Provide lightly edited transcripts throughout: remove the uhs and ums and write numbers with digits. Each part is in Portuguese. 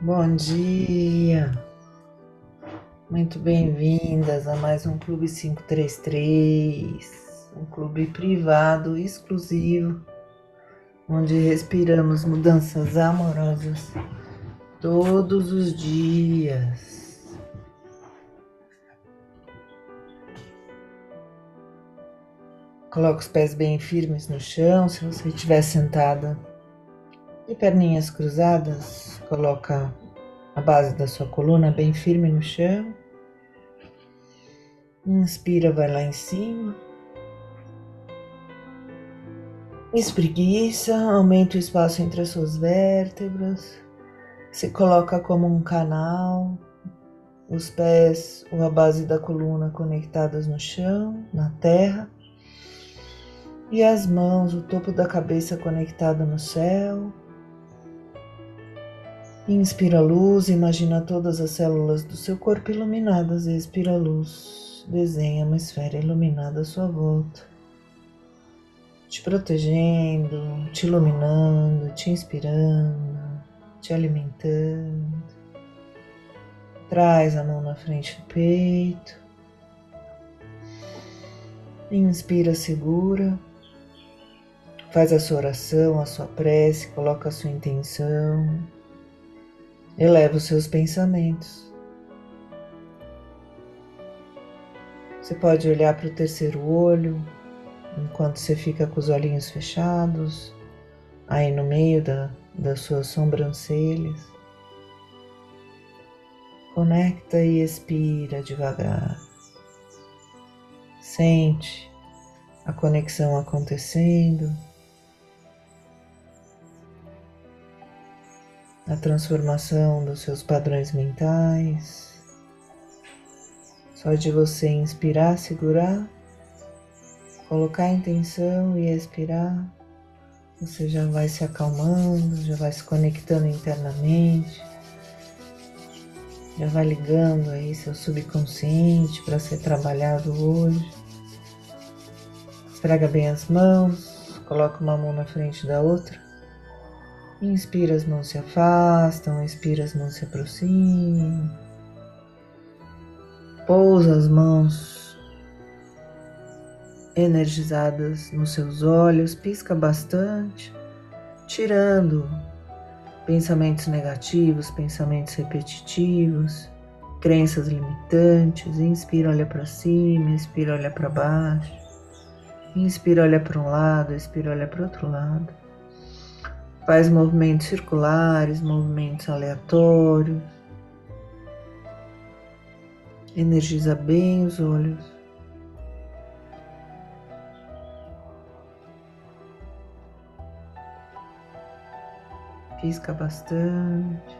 Bom dia, muito bem-vindas a mais um Clube 533, um clube privado exclusivo, onde respiramos mudanças amorosas todos os dias. Coloque os pés bem firmes no chão, se você estiver sentada de perninhas cruzadas, coloca a base da sua coluna bem firme no chão. Inspira, vai lá em cima. Espreguiça, aumenta o espaço entre as suas vértebras. Se coloca como um canal, os pés ou a base da coluna conectadas no chão, na terra. E as mãos, o topo da cabeça conectado no céu. Inspira a luz, imagina todas as células do seu corpo iluminadas. Expira a luz, desenha uma esfera iluminada à sua volta, te protegendo, te iluminando, te inspirando, te alimentando. Traz a mão na frente do peito. Inspira, segura. Faz a sua oração, a sua prece, coloca a sua intenção. Eleva os seus pensamentos. Você pode olhar para o terceiro olho, enquanto você fica com os olhinhos fechados, aí no meio das suas sobrancelhas. Conecta e expira devagar. Sente a conexão acontecendo, a transformação dos seus padrões mentais. Só de você inspirar, segurar, colocar a intenção e expirar, você já vai se acalmando, já vai se conectando internamente, já vai ligando aí seu subconsciente para ser trabalhado hoje. Esfrega bem as mãos, coloca uma mão na frente da outra. Inspira, as mãos se afastam, expira, as mãos se aproximam. Pousa as mãos energizadas nos seus olhos, pisca bastante, tirando pensamentos negativos, pensamentos repetitivos, crenças limitantes. Inspira, olha para cima, expira, olha para baixo. Inspira, olha para um lado, expira, olha para o outro lado. Faz movimentos circulares, movimentos aleatórios. Energiza bem os olhos. Pisca bastante.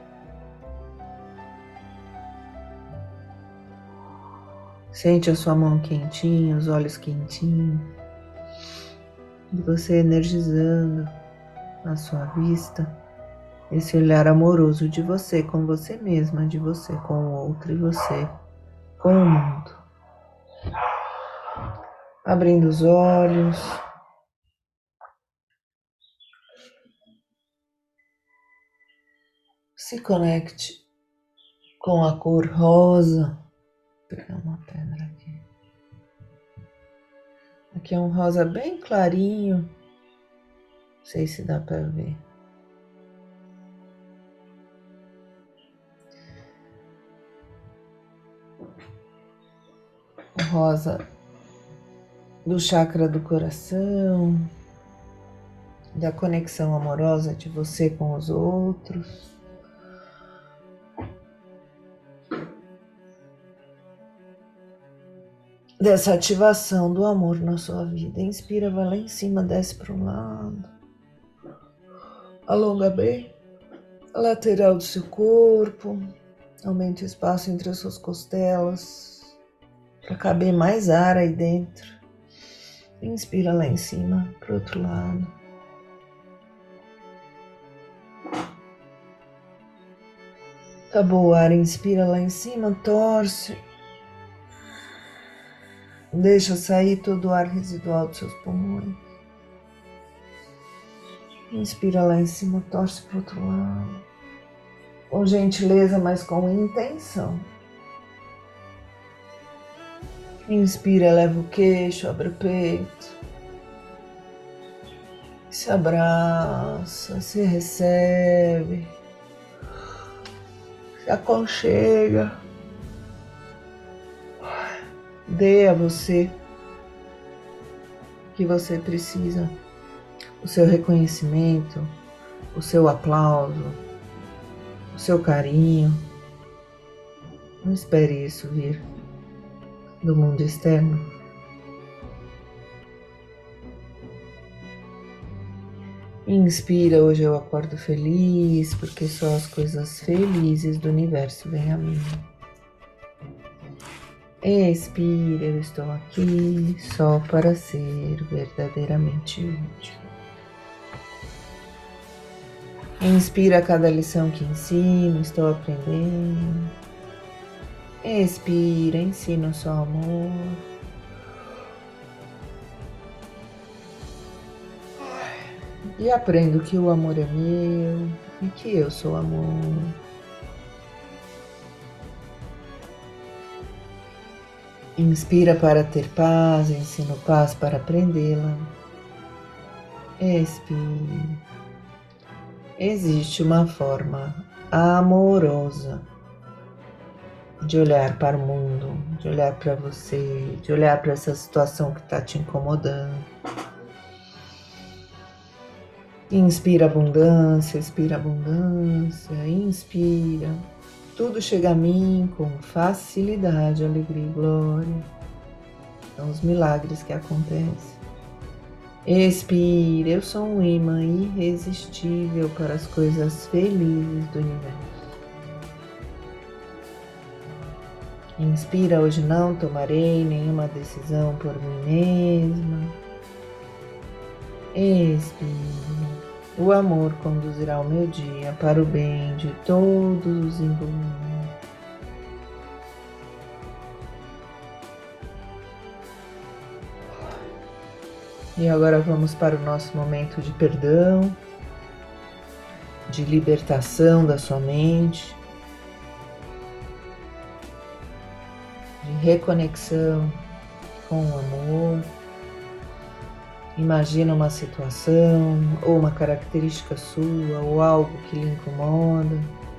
Sente a sua mão quentinha, os olhos quentinhos. E você energizando na sua vista esse olhar amoroso de você com você mesma, de você com o outro e você com o mundo. Abrindo os olhos. Se conecte com a cor rosa. Vou pegar uma pedra aqui. Aqui é um rosa bem clarinho. Não sei se dá para ver. O rosa do chakra do coração, da conexão amorosa de você com os outros. Dessa ativação do amor na sua vida. Inspira, vai lá em cima, desce para um lado. Alonga bem a lateral do seu corpo. Aumenta o espaço entre as suas costelas para caber mais ar aí dentro. Inspira lá em cima para o outro lado. Acabou o ar, inspira lá em cima, torce. Deixa sair todo o ar residual dos seus pulmões. Inspira lá em cima, torce para o outro lado. com gentileza, mas com intenção. Inspira, eleva o queixo, abre o peito. Se abraça, se recebe, se aconchega. Dê a você o que você precisa, o seu reconhecimento, o seu aplauso, o seu carinho. Não espere isso vir do mundo externo. Inspira, hoje eu acordo feliz, porque só as coisas felizes do universo vêm a mim. Expira, eu estou aqui só para ser verdadeiramente útil. Inspira, cada lição que ensino, estou aprendendo. Expira, ensino só amor. E aprendo que o amor é meu e que eu sou amor. Inspira para ter paz, ensino paz para aprendê-la. Expira. Existe uma forma amorosa de olhar para o mundo, de olhar para você, de olhar para essa situação que está te incomodando. Inspira abundância, expira abundância, inspira. Tudo chega a mim com facilidade, alegria e glória. São os milagres que acontecem. Expira, eu sou um imã irresistível para as coisas felizes do universo. Inspira, hoje não tomarei nenhuma decisão por mim mesma. Expira. O amor conduzirá o meu dia para o bem de todos os envolvidos. E agora vamos para o nosso momento de perdão, de libertação da sua mente, de reconexão com o amor. Imagina uma situação ou uma característica sua ou algo que lhe incomoda.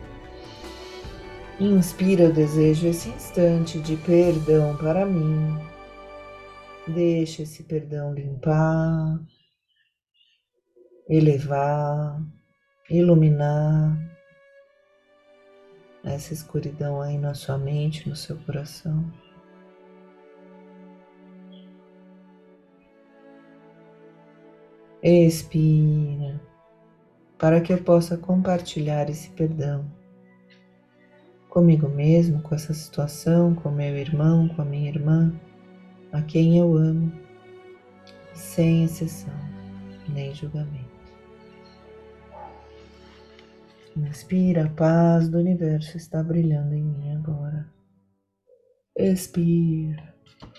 Inspira, eu desejo esse instante de perdão para mim. Deixa esse perdão limpar, elevar, iluminar essa escuridão aí na sua mente, no seu coração. Expira, para que eu possa compartilhar esse perdão comigo mesmo, com essa situação, com meu irmão, com a minha irmã, a quem eu amo, sem exceção, nem julgamento. Inspira, a paz do universo está brilhando em mim agora. Expira.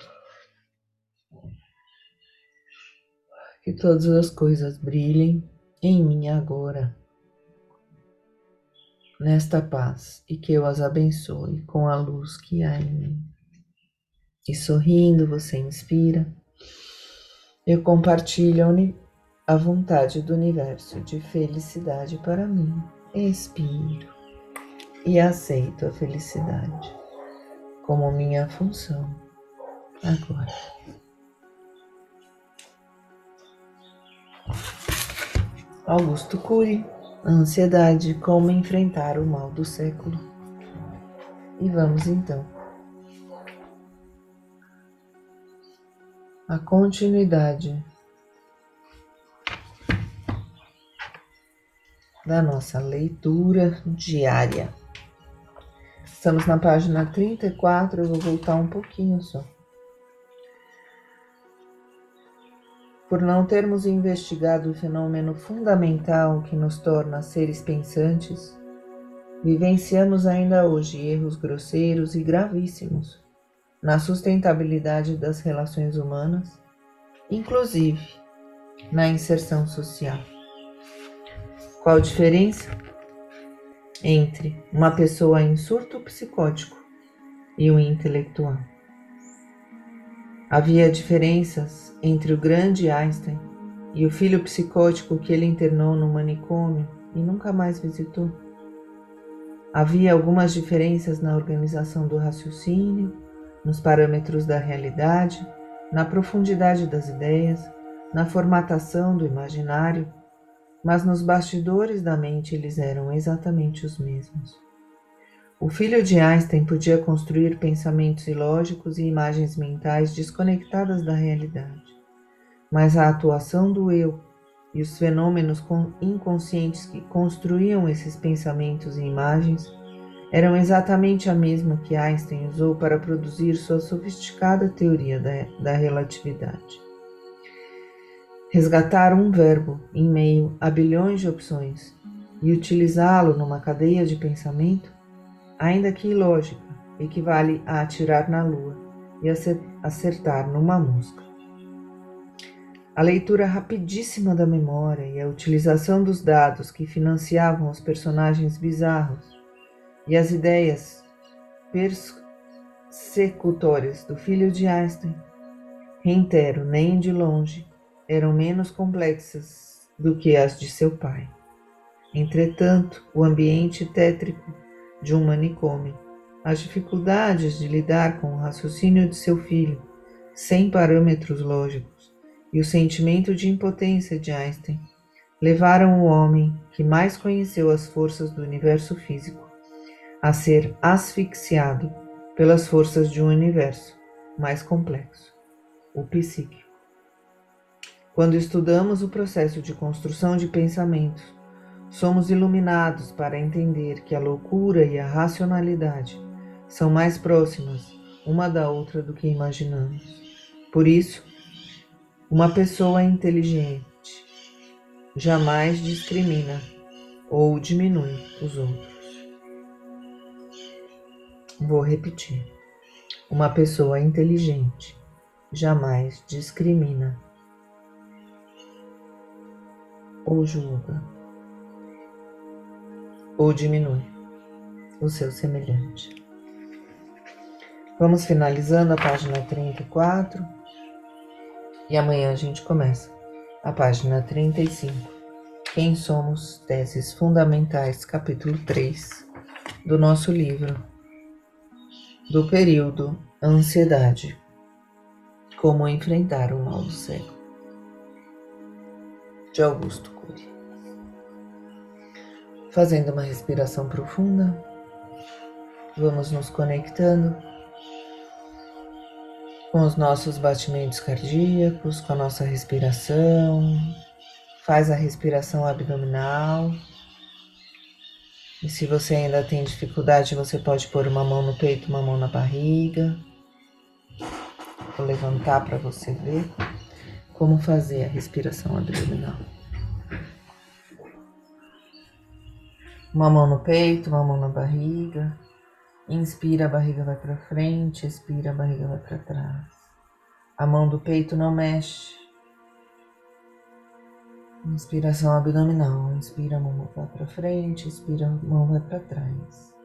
Que todas as coisas brilhem em mim agora, nesta paz, e que eu as abençoe com a luz que há em mim. E sorrindo, você inspira. Eu compartilho a vontade do universo de felicidade para mim. Expiro e aceito a felicidade como minha função agora. Augusto Cury, ansiedade, como enfrentar o mal do século. E vamos então à continuidade da nossa leitura diária. Estamos na página 34, eu vou voltar um pouquinho só. Por não termos investigado o fenômeno fundamental que nos torna seres pensantes, vivenciamos ainda hoje erros grosseiros e gravíssimos na sustentabilidade das relações humanas, inclusive na inserção social. Qual a diferença? entre uma pessoa em surto psicótico e um intelectual. Havia diferenças entre o grande Einstein e o filho psicótico que ele internou no manicômio e nunca mais visitou. Havia algumas diferenças na organização do raciocínio, nos parâmetros da realidade, na profundidade das ideias, na formatação do imaginário, mas nos bastidores da mente eles eram exatamente os mesmos. O filho de Einstein podia construir pensamentos ilógicos e imagens mentais desconectadas da realidade, mas a atuação do eu e os fenômenos inconscientes que construíam esses pensamentos e imagens eram exatamente a mesma que Einstein usou para produzir sua sofisticada teoria da relatividade. Resgatar um verbo em meio a bilhões de opções e utilizá-lo numa cadeia de pensamento, ainda que ilógica, equivale a atirar na lua e acertar numa mosca. A leitura rapidíssima da memória e a utilização dos dados que financiavam os personagens bizarros e as ideias persecutórias do filho de Einstein, reitero, nem de longe, eram menos complexas do que as de seu pai. Entretanto, o ambiente tétrico de um manicômio, as dificuldades de lidar com o raciocínio de seu filho, sem parâmetros lógicos, e o sentimento de impotência de Einstein, levaram o homem que mais conheceu as forças do universo físico a ser asfixiado pelas forças de um universo mais complexo, o psíquico. Quando estudamos o processo de construção de pensamentos, somos iluminados para entender que a loucura e a racionalidade são mais próximas uma da outra do que imaginamos. Por isso, uma pessoa inteligente jamais discrimina ou diminui os outros. Vou repetir. Uma pessoa inteligente jamais discrimina ou julga ou diminui o seu semelhante. Vamos finalizando a página 34 e amanhã a gente começa a página 35. Quem somos? Teses Fundamentais, capítulo 3 do nosso livro do período Ansiedade. Como enfrentar o mal do século, de Augusto Cury. Fazendo uma respiração profunda, vamos nos conectando com os nossos batimentos cardíacos, com a nossa respiração. Faz a respiração abdominal. E se você ainda tem dificuldade, você pode pôr uma mão no peito, uma mão na barriga. Vou levantar para você ver como fazer a respiração abdominal. Uma mão no peito, uma mão na barriga. Inspira, a barriga vai para frente, expira, a barriga vai para trás. A mão do peito não mexe. Inspiração abdominal. Inspira, a mão vai para frente, expira, a mão vai para trás.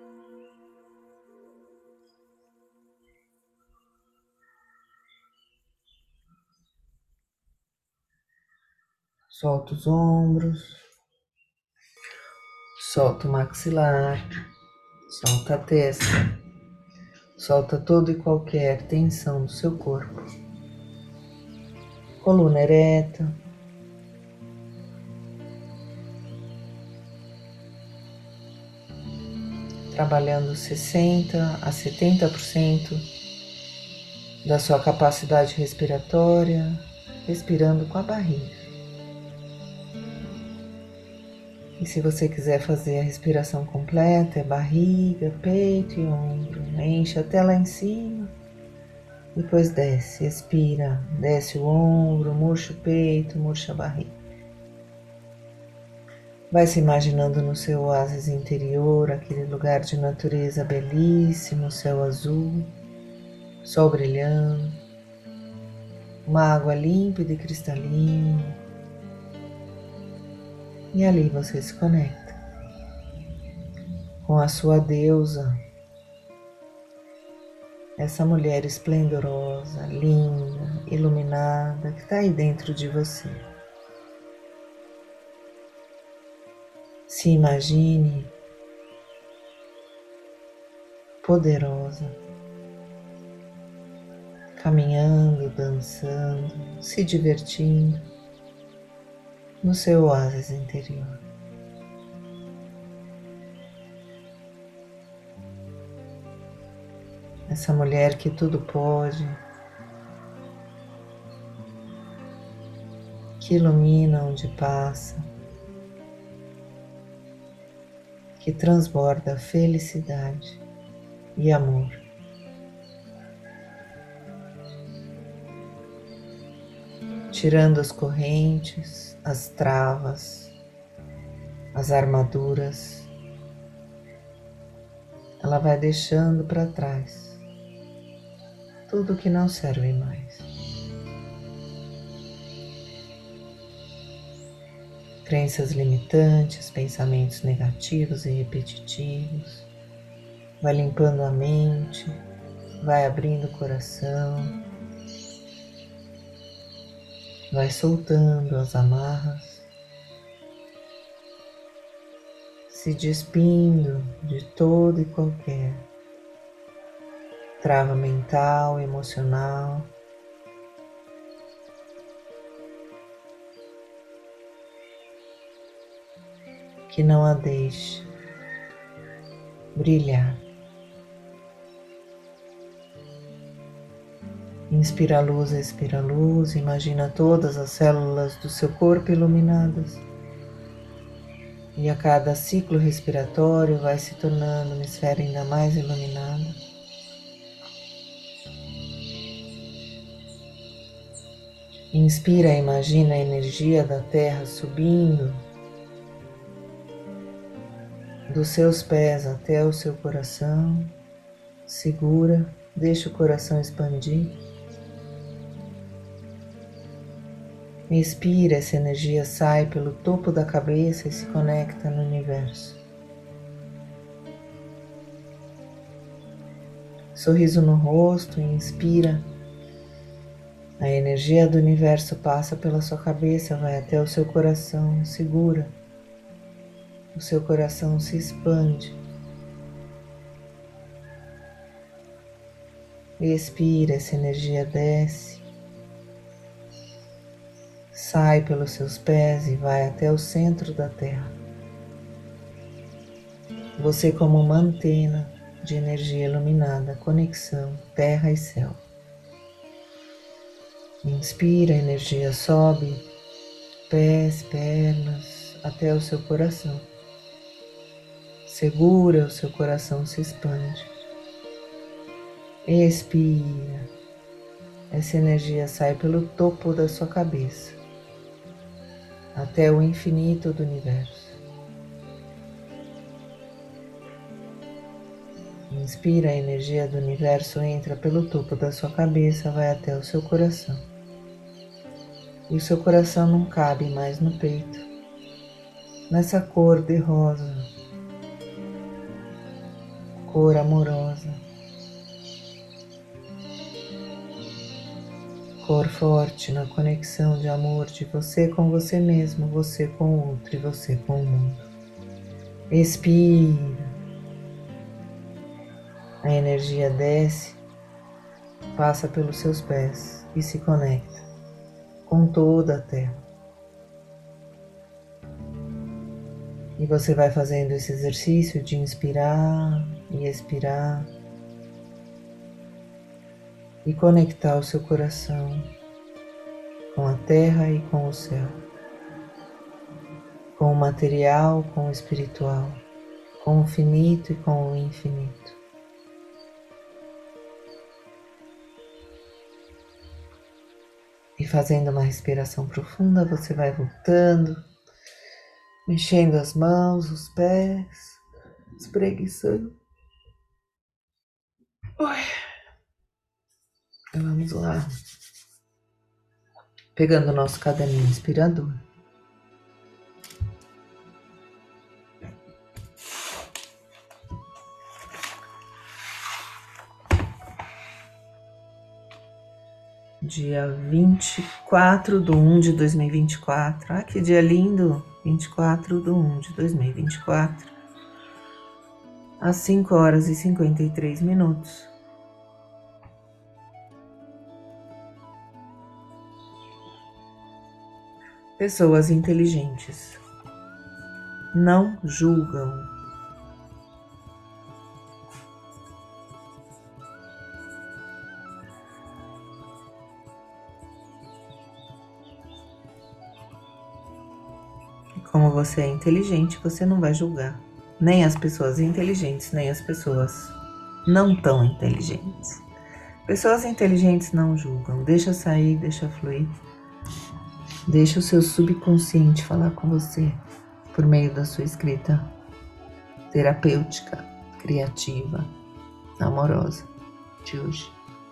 Solta os ombros. Solta o maxilar. Solta a testa. Solta toda e qualquer tensão do seu corpo. Coluna ereta. Trabalhando 60% a 70% da sua capacidade respiratória, respirando com a barriga. E se você quiser fazer a respiração completa, é barriga, peito e ombro. Enche até lá em cima, depois desce, expira, desce o ombro, murcha o peito, murcha a barriga. Vai se imaginando no seu oásis interior, aquele lugar de natureza belíssimo, céu azul, sol brilhando, uma água límpida e cristalina. E ali você se conecta com a sua deusa, essa mulher esplendorosa, linda, iluminada, que está aí dentro de você. Se imagine poderosa, caminhando, dançando, se divertindo no seu oásis interior. Essa mulher que tudo pode, que ilumina onde passa, que transborda felicidade e amor. Tirando as correntes, as travas, as armaduras, ela vai deixando para trás tudo que não serve mais. Crenças limitantes, pensamentos negativos e repetitivos. Vai limpando a mente, vai abrindo o coração, vai soltando as amarras, se despindo de todo e qualquer trava mental, emocional. Que não a deixe brilhar. Inspira a luz, expira a luz, imagina todas as células do seu corpo iluminadas. E a cada ciclo respiratório vai se tornando uma esfera ainda mais iluminada. Inspira, imagina a energia da Terra subindo dos seus pés até o seu coração. Segura, deixa o coração expandir. Expira, essa energia sai pelo topo da cabeça e se conecta no universo. Sorriso no rosto, inspira. A energia do universo passa pela sua cabeça, vai até o seu coração, segura. O seu coração se expande. Expira, essa energia desce. Sai pelos seus pés e vai até o centro da Terra. Você como uma antena de energia iluminada, conexão terra e céu. Inspira, a energia sobe, pés, pernas, até o seu coração. Segura, o seu coração se expande. Expira, essa energia sai pelo topo da sua cabeça, até o infinito do universo. Inspira, a energia do universo entra pelo topo da sua cabeça, vai até o seu coração. E o seu coração não cabe mais no peito, nessa cor de rosa, cor amorosa, cor forte na conexão de amor de você com você mesmo, você com o outro e você com o mundo. Expira. A energia desce, passa pelos seus pés e se conecta com toda a Terra. E você vai fazendo esse exercício de inspirar e expirar e conectar o seu coração com a Terra e com o céu, com o material, com o espiritual, com o finito e com o infinito. E fazendo uma respiração profunda, você vai voltando, mexendo as mãos, os pés, espreguiçando. Vamos lá. Pegando o nosso caderninho inspirador. dia 24/1/2024. Ah, que dia lindo! 24/1/2024, às 5h53. Pessoas inteligentes não julgam. Como você é inteligente, você não vai julgar. Nem as pessoas inteligentes, nem as pessoas não tão inteligentes. Pessoas inteligentes não julgam. Deixa sair, deixa fluir. Deixa o seu subconsciente falar com você por meio da sua escrita terapêutica, criativa, amorosa de hoje.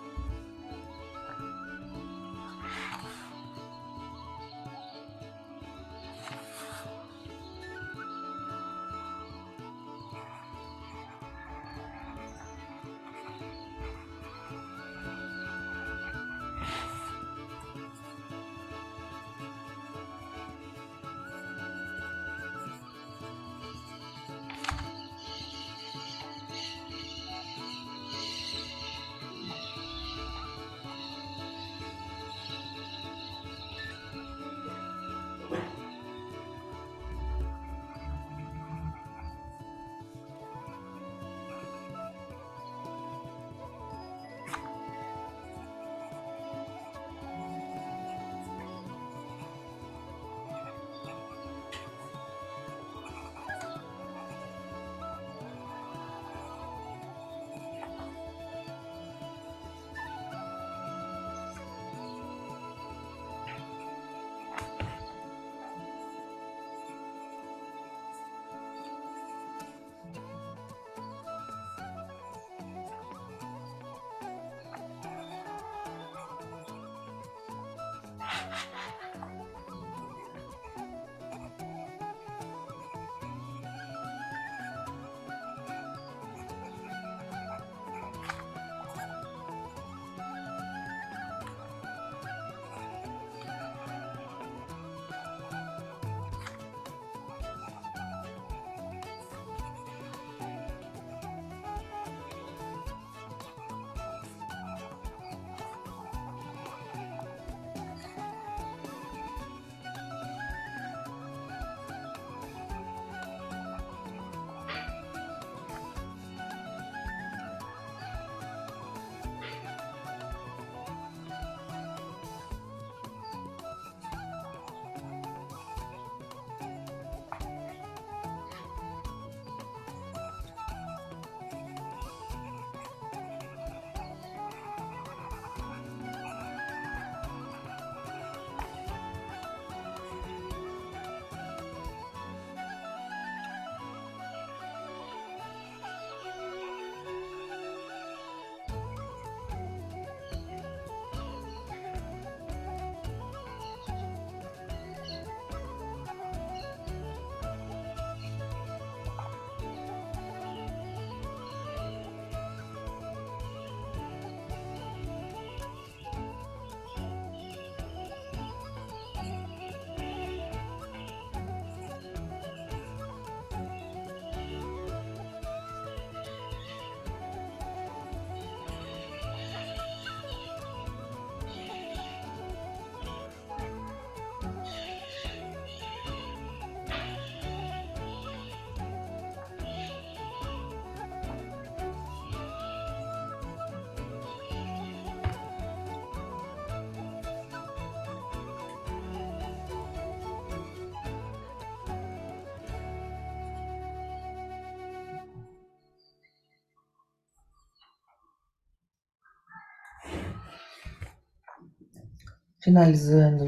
Finalizando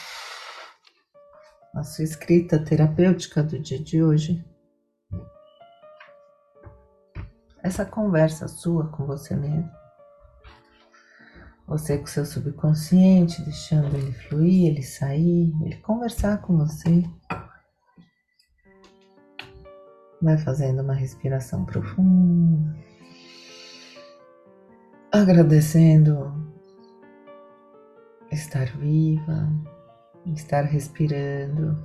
a sua escrita terapêutica do dia de hoje, essa conversa sua com você mesmo, você com seu subconsciente, deixando ele fluir, ele sair, ele conversar com você. Vai fazendo uma respiração profunda, agradecendo estar viva, estar respirando,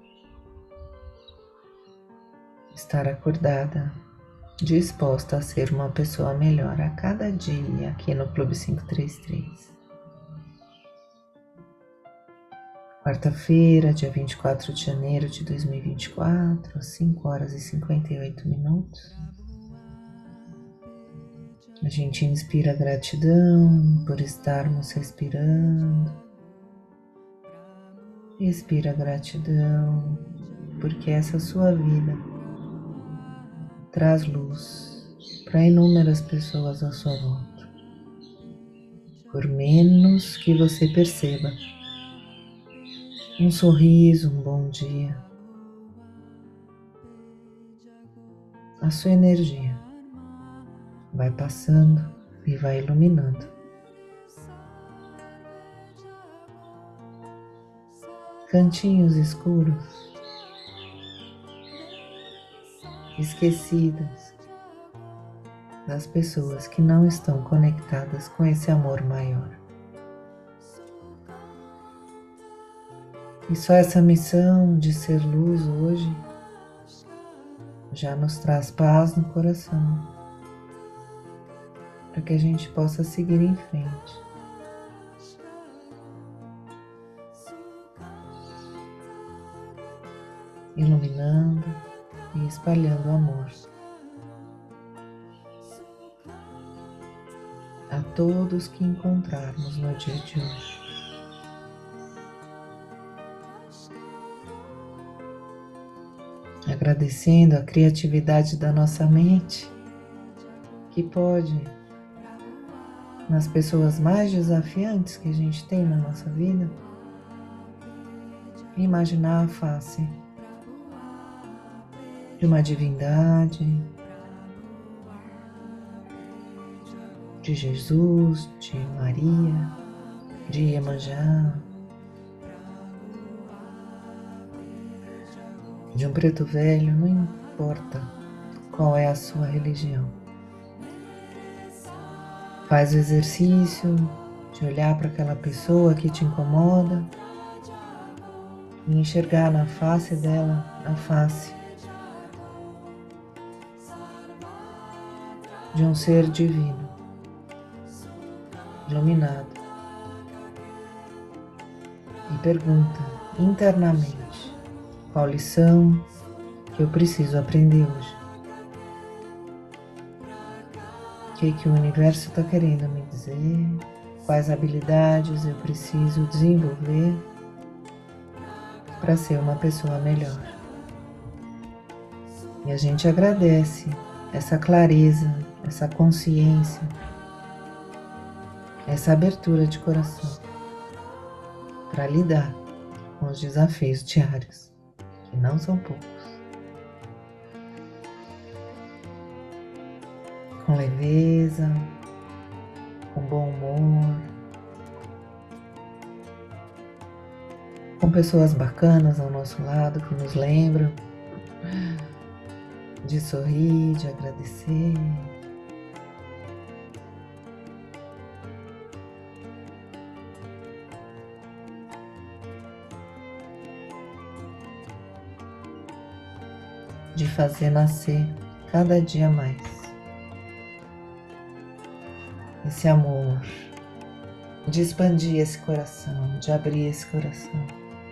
estar acordada, disposta a ser uma pessoa melhor a cada dia aqui no Clube 533. Quarta-feira, dia 24 de janeiro de 2024, às 5 horas e 58 minutos. A gente inspira gratidão por estarmos respirando. Expira gratidão porque essa sua vida traz luz para inúmeras pessoas à sua volta. Por menos que você perceba, um sorriso, um bom dia, a sua energia vai passando e vai iluminando. Cantinhos escuros, esquecidos das pessoas que não estão conectadas com esse amor maior. E só essa missão de ser luz hoje já nos traz paz no coração, para que a gente possa seguir em frente. Iluminando e espalhando amor a todos que encontrarmos no dia de hoje. Agradecendo a criatividade da nossa mente, que pode, nas pessoas mais desafiantes que a gente tem na nossa vida, imaginar a face de uma divindade, de Jesus, de Maria, de Iemanjá, de um preto velho, não importa qual é a sua religião. Faz o exercício de olhar para aquela pessoa que te incomoda e enxergar na face dela a face de um ser divino, iluminado, e pergunta internamente: qual lição que eu preciso aprender hoje? O que o universo está querendo me dizer? Quais habilidades eu preciso desenvolver para ser uma pessoa melhor? E a gente agradece essa clareza, essa consciência, essa abertura de coração para lidar com os desafios diários, que não são poucos. Com leveza, com bom humor, com pessoas bacanas ao nosso lado que nos lembram de sorrir, de agradecer. De fazer nascer cada dia mais esse amor, de expandir esse coração, de abrir esse coração,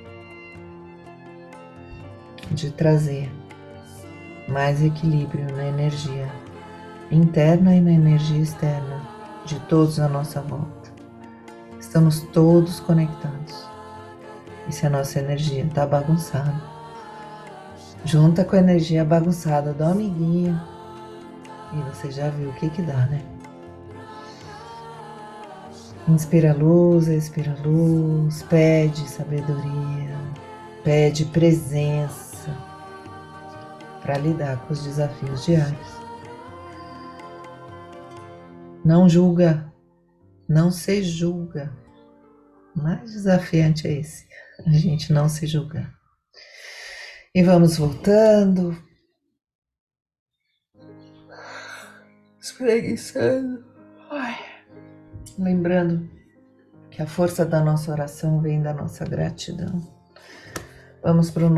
de trazer mais equilíbrio na energia interna e na energia externa de todos à nossa volta. Estamos todos conectados. E se a nossa energia está bagunçada, junta com a energia bagunçada do amiguinho e você já viu o que dá, né? Inspira luz, expira luz, pede sabedoria, pede presença para lidar com os desafios diários. Não julga, não se julga. O mais desafiante é esse, a gente não se julgar. E vamos voltando, espreguiçando, lembrando que a força da nossa oração vem da nossa gratidão. Vamos para o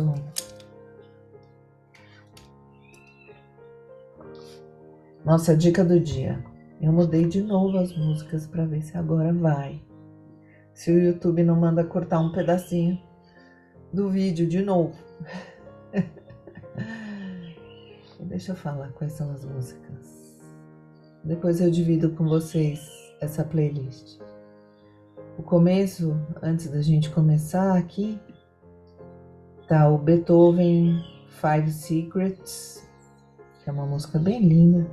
nossa dica do dia. Eu mudei de novo as músicas para ver se agora vai. Se o YouTube não manda cortar um pedacinho do vídeo de novo. Deixa eu falar quais são as músicas. Depois eu divido com vocês essa playlist. O começo, antes da gente começar aqui, tá o Beethoven Five Secrets, que é uma música bem linda,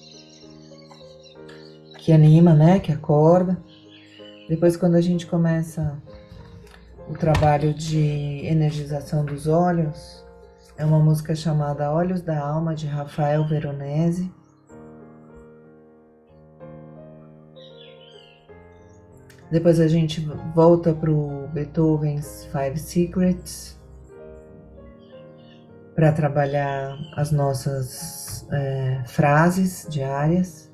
que anima, né? Que acorda. Depois, quando a gente começa o trabalho de energização dos olhos, é uma música chamada Olhos da Alma, de Rafael Veronese. Depois a gente volta para o Beethoven's Five Secrets para trabalhar as nossas frases diárias.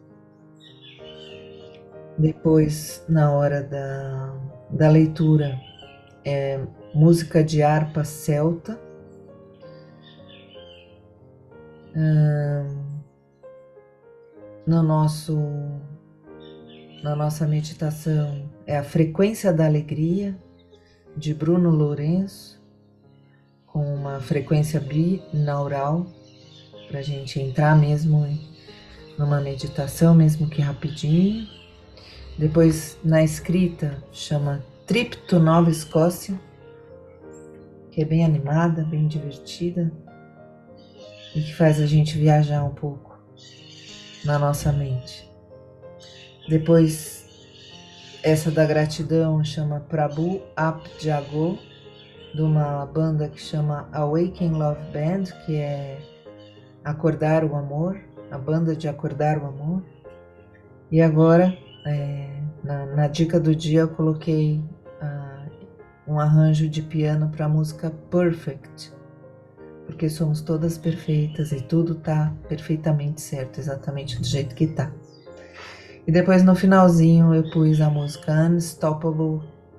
Depois, na hora da leitura, música de harpa celta. Na nossa meditação é a Frequência da Alegria, de Bruno Lourenço, com uma frequência binaural, para a gente entrar mesmo numa meditação, mesmo que rapidinho. Depois, na escrita, chama Trip to Nova Escócia, que é bem animada, bem divertida e que faz a gente viajar um pouco na nossa mente. Depois, essa da gratidão chama Prabhu Ap Jago, de uma banda que chama Awaken Love Band, que é Acordar o Amor, a banda de Acordar o Amor. E agora, na dica do dia, eu coloquei um arranjo de piano para a música Perfect, porque somos todas perfeitas e tudo está perfeitamente certo, exatamente do jeito que está. E depois, no finalzinho, eu pus a música Unstoppable,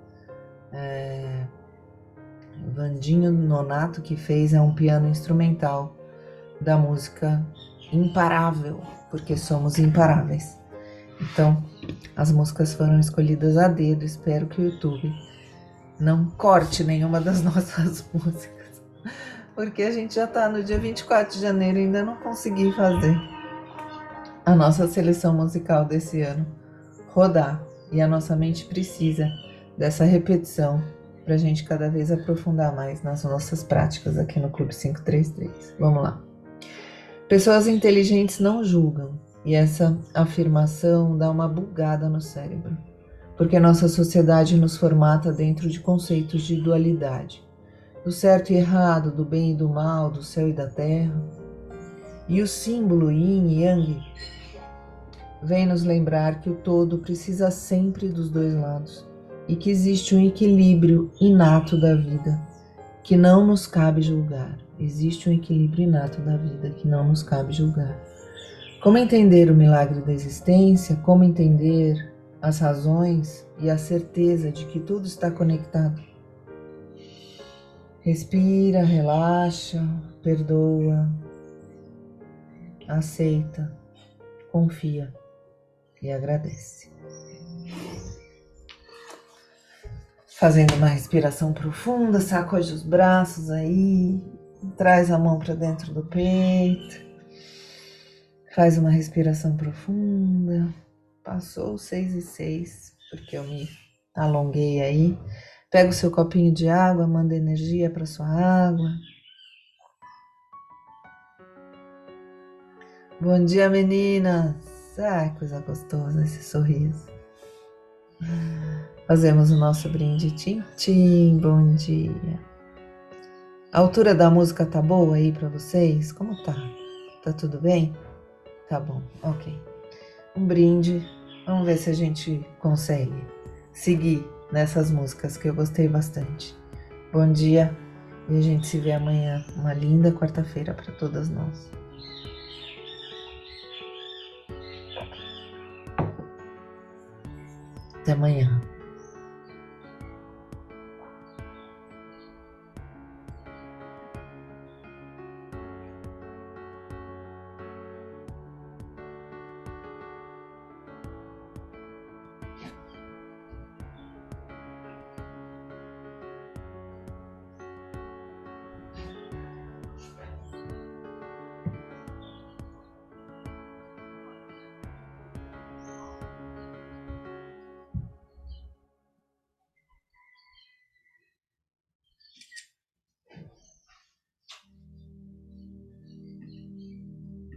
Vandinho Nonato que fez, é um piano instrumental da música Imparável, porque somos imparáveis. Então, as músicas foram escolhidas a dedo. Espero que o YouTube não corte nenhuma das nossas músicas, porque a gente já está no dia 24 de janeiro e ainda não consegui fazer a nossa seleção musical desse ano rodar. E a nossa mente precisa dessa repetição para a gente cada vez aprofundar mais nas nossas práticas aqui no Clube 533. Vamos lá. Pessoas inteligentes não julgam. E essa afirmação dá uma bugada no cérebro, porque nossa sociedade nos formata dentro de conceitos de dualidade, do certo e errado, do bem e do mal, do céu e da terra. E o símbolo Yin e Yang vem nos lembrar que o todo precisa sempre dos dois lados e que existe um equilíbrio inato da vida que não nos cabe julgar. Existe um equilíbrio inato da vida que não nos cabe julgar. Como entender o milagre da existência? Como entender as razões e a certeza de que tudo está conectado? Respira, relaxa, perdoa, aceita, confia e agradece. Fazendo uma respiração profunda, sacode os braços aí, traz a mão para dentro do peito. Faz uma respiração profunda. Passou 6:06, porque eu me alonguei aí. Pega o seu copinho de água, manda energia para sua água. Bom dia, meninas. Ai, coisa gostosa esse sorriso. Fazemos o nosso brinde. Tchim, tchim. Bom dia. A altura da música tá boa aí para vocês? Como tá? Tá tudo bem? Tá bom, ok. Um brinde. Vamos ver se a gente consegue seguir nessas músicas que eu gostei bastante. Bom dia e a gente se vê amanhã. Uma linda quarta-feira para todas nós. Até amanhã.